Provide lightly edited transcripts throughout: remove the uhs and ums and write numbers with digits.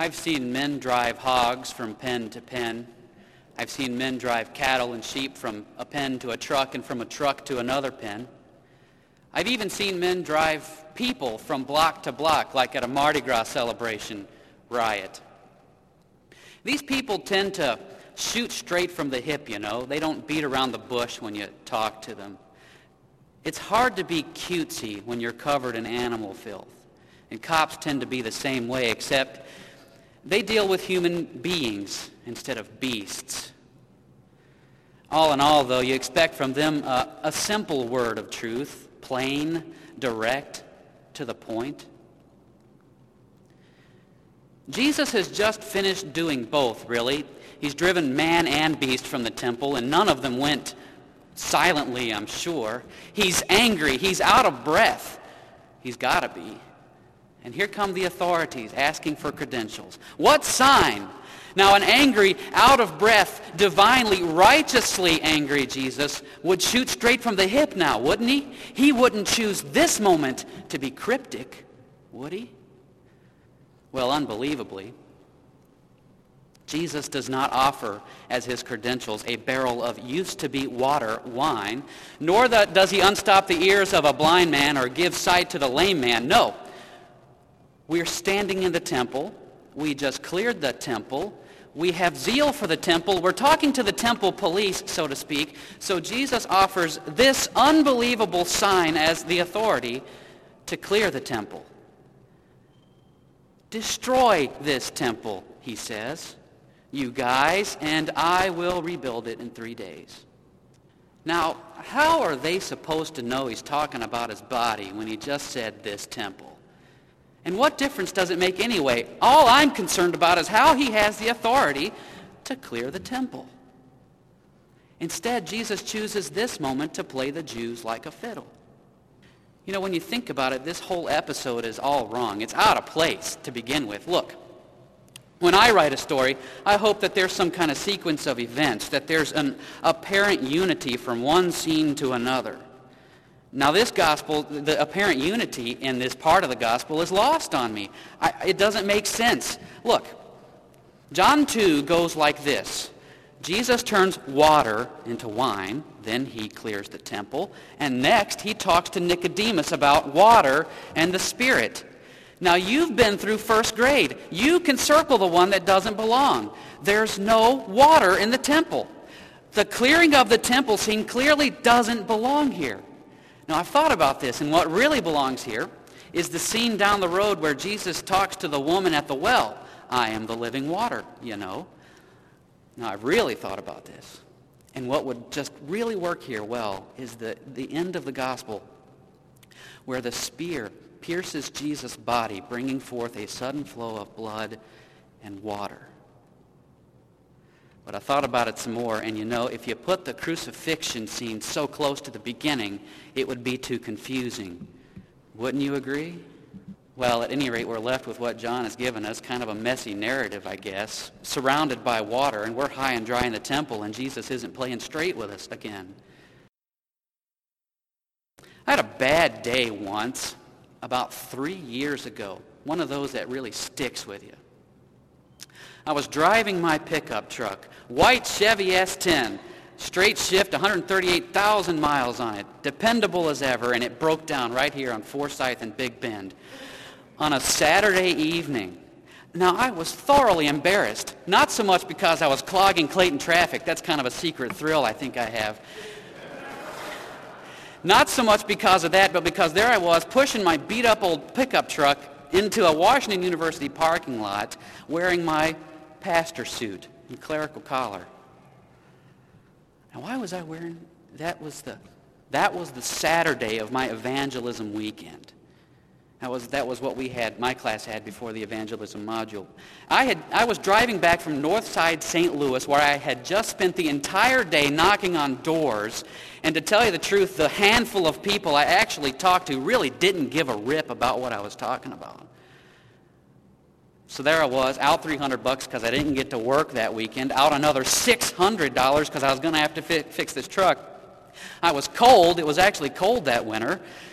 I've seen men drive hogs from pen to pen. I've seen men drive cattle and sheep from a pen to a truck and from a truck to another pen. I've even seen men drive people from block to block, like at a Mardi Gras celebration riot. These people tend to shoot straight from the hip, you know. They don't beat around the bush when you talk to them. It's hard to be cutesy when you're covered in animal filth. And cops tend to be the same way, except they deal with human beings instead of beasts. All in all, though, you expect from them a simple word of truth, plain, direct, to the point. Jesus has just finished doing both, really. He's driven man and beast from the temple, and none of them went silently, I'm sure. He's angry. He's out of breath. He's got to be. And here come the authorities asking for credentials. What sign? Now, an angry, out of breath, divinely, righteously angry Jesus would shoot straight from the hip now, wouldn't he? He wouldn't choose this moment to be cryptic, would he? Well, unbelievably, Jesus does not offer as his credentials a barrel of used-to-be water wine, nor does he unstop the ears of a blind man or give sight to the lame man. No. We're standing in the temple. We just cleared the temple. We have zeal for the temple. We're talking to the temple police, so to speak. So Jesus offers this unbelievable sign as the authority to clear the temple. Destroy this temple, he says, you guys, and I will rebuild it in 3 days. Now, how are they supposed to know he's talking about his body when he just said this temple? And what difference does it make anyway? All I'm concerned about is how he has the authority to clear the temple. Instead, Jesus chooses this moment to play the Jews like a fiddle. You know, when you think about it, this whole episode is all wrong. It's out of place to begin with. Look, when I write a story, I hope that there's some kind of sequence of events, that there's an apparent unity from one scene to another. Now this gospel, the apparent unity in this part of the gospel is lost on me. It doesn't make sense. Look, John 2 goes like this. Jesus turns water into wine, then he clears the temple, and next he talks to Nicodemus about water and the Spirit. Now you've been through first grade. You can circle the one that doesn't belong. There's no water in the temple. The clearing of the temple scene clearly doesn't belong here. Now, I've thought about this, and what really belongs here is the scene down the road where Jesus talks to the woman at the well. I am the living water, you know. Now, I've really thought about this. And what would just really work here well is the end of the gospel where the spear pierces Jesus' body, bringing forth a sudden flow of blood and water. But I thought about it some more, and you know, if you put the crucifixion scene so close to the beginning, it would be too confusing. Wouldn't you agree? Well, at any rate, we're left with what John has given us, kind of a messy narrative, I guess, surrounded by water, and we're high and dry in the temple, and Jesus isn't playing straight with us again. I had a bad day once, about 3 years ago, one of those that really sticks with you. I was driving my pickup truck, white Chevy S10, straight shift, 138,000 miles on it, dependable as ever, and it broke down right here on Forsyth and Big Bend on a Saturday evening. Now, I was thoroughly embarrassed, not so much because I was clogging Clayton traffic. That's kind of a secret thrill I think I have. Not so much because of that, but because there I was pushing my beat-up old pickup truck into a Washington University parking lot wearing my pastor suit and clerical collar. Now, why was I wearing that? Was the Saturday of my evangelism weekend. That was what my class had before the evangelism module. I was driving back from Northside St. Louis, where I had just spent the entire day knocking on doors, and to tell you the truth, the handful of people I actually talked to really didn't give a rip about what I was talking about. So there I was, out $300 because I didn't get to work that weekend, out another $600 because I was going to have to fix this truck. I was cold. It was actually cold that winter.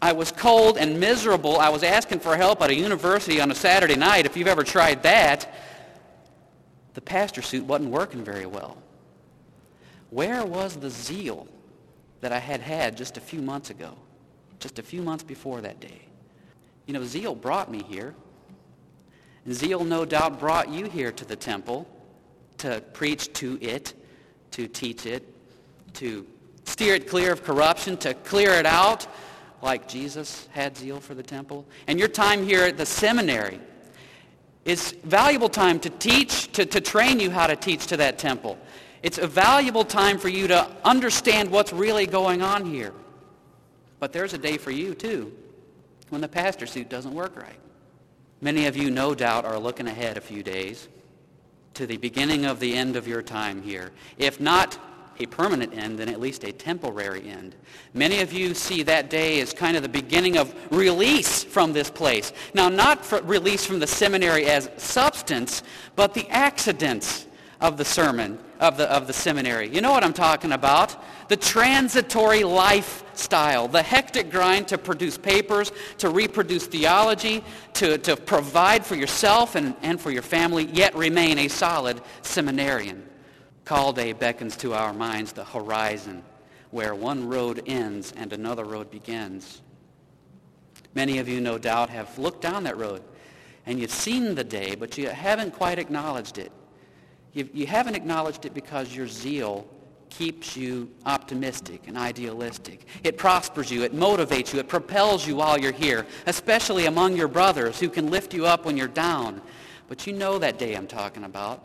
I was cold and miserable. I was asking for help at a university on a Saturday night. If you've ever tried that, the pastor suit wasn't working very well. Where was the zeal that I had just a few months ago, just a few months before that day? You know, zeal brought me here. And zeal no doubt brought you here to the temple to preach to it, to teach it, to steer it clear of corruption, to clear it out like Jesus had zeal for the temple. And your time here at the seminary is valuable time to teach, to train you how to teach to that temple. It's a valuable time for you to understand what's really going on here. But there's a day for you, too, when the pastor suit doesn't work right. Many of you, no doubt, are looking ahead a few days to the beginning of the end of your time here. If not a permanent end, then at least a temporary end. Many of you see that day as kind of the beginning of release from this place. Now, not release from the seminary as substance, but the accidents of the sermon, of the seminary. You know what I'm talking about? The transitory lifestyle, the hectic grind to produce papers, to reproduce theology, to provide for yourself and for your family, yet remain a solid seminarian. Call day beckons to our minds the horizon, where one road ends and another road begins. Many of you, no doubt, have looked down that road, and you've seen the day, but you haven't quite acknowledged it. You haven't acknowledged it because your zeal keeps you optimistic and idealistic. It prospers you, it motivates you, it propels you while you're here, especially among your brothers who can lift you up when you're down. But you know that day I'm talking about.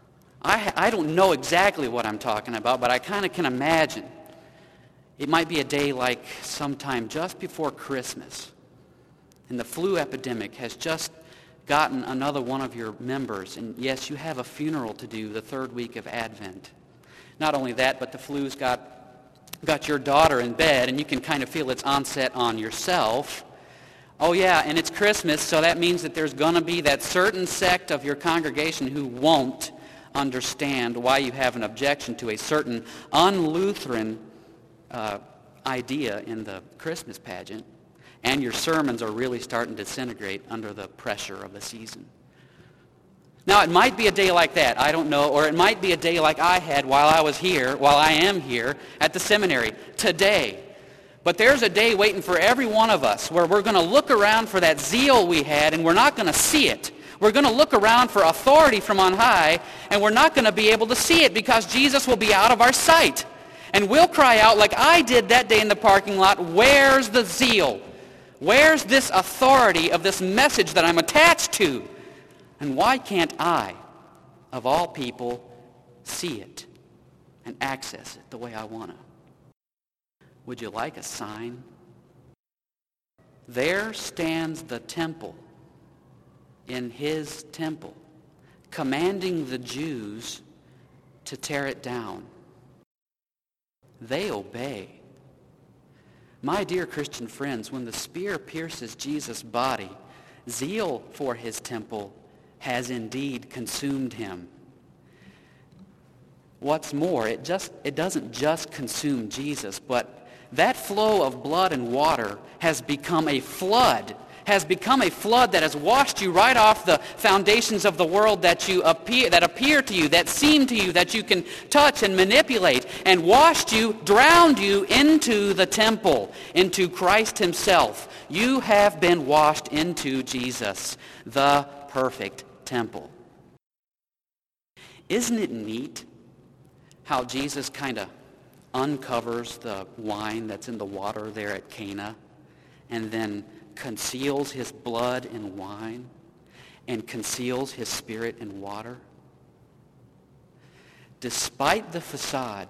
I don't know exactly what I'm talking about, but I kind of can imagine. It might be a day like sometime just before Christmas, and the flu epidemic has just gotten another one of your members, and yes, you have a funeral to do the third week of Advent. Not only that, but the flu's got your daughter in bed, and you can kind of feel its onset on yourself. Oh yeah, and it's Christmas, so that means that there's going to be that certain sect of your congregation who won't understand why you have an objection to a certain un-Lutheran idea in the Christmas pageant. And your sermons are really starting to disintegrate under the pressure of the season. Now, it might be a day like that, I don't know, or it might be a day like I had while I am here at the seminary today. But there's a day waiting for every one of us where we're going to look around for that zeal we had, and we're not going to see it. We're going to look around for authority from on high, and we're not going to be able to see it because Jesus will be out of our sight. And we'll cry out like I did that day in the parking lot, where's the zeal? Where's this authority of this message that I'm attached to? And why can't I, of all people, see it and access it the way I want to? Would you like a sign? There stands the temple in his temple, commanding the Jews to tear it down. They obey. My dear Christian friends, when the spear pierces Jesus' body, zeal for his temple has indeed consumed him. What's more, it doesn't just consume Jesus, but that flow of blood and water has become a flood that has washed you right off the foundations of the world that appear to you, that seem to you, that you can touch and manipulate, and washed you, drowned you into the temple, into Christ himself. You have been washed into Jesus, the perfect temple. Isn't it neat how Jesus kind of uncovers the wine that's in the water there at Cana, and then conceals his blood in wine and conceals his spirit in water? Despite the facade,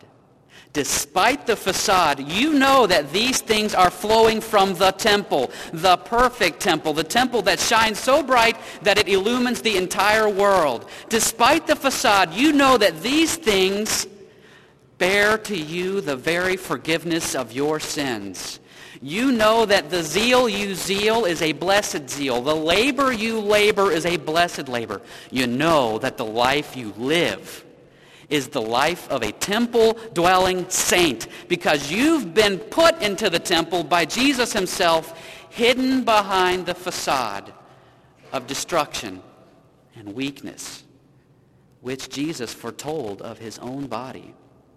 you know that these things are flowing from the temple, the perfect temple, the temple that shines so bright that it illumines the entire world. Despite the facade, you know that these things bear to you the very forgiveness of your sins. You know that the zeal you zeal is a blessed zeal. The labor you labor is a blessed labor. You know that the life you live is the life of a temple-dwelling saint, because you've been put into the temple by Jesus himself, hidden behind the facade of destruction and weakness, which Jesus foretold of his own body.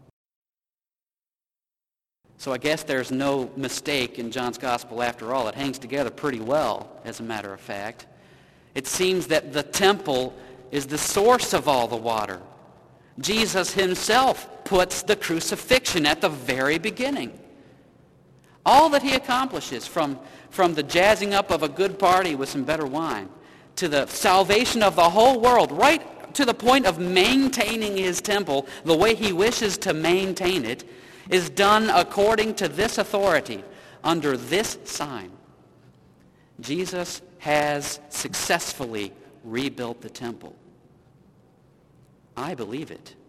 So I guess there's no mistake in John's gospel after all. It hangs together pretty well, as a matter of fact. It seems that the temple is the source of all the water. Jesus himself puts the crucifixion at the very beginning. All that he accomplishes, from the jazzing up of a good party with some better wine, to the salvation of the whole world, right to the point of maintaining his temple the way he wishes to maintain it, is done according to this authority, under this sign. Jesus has successfully rebuilt the temple. I believe it.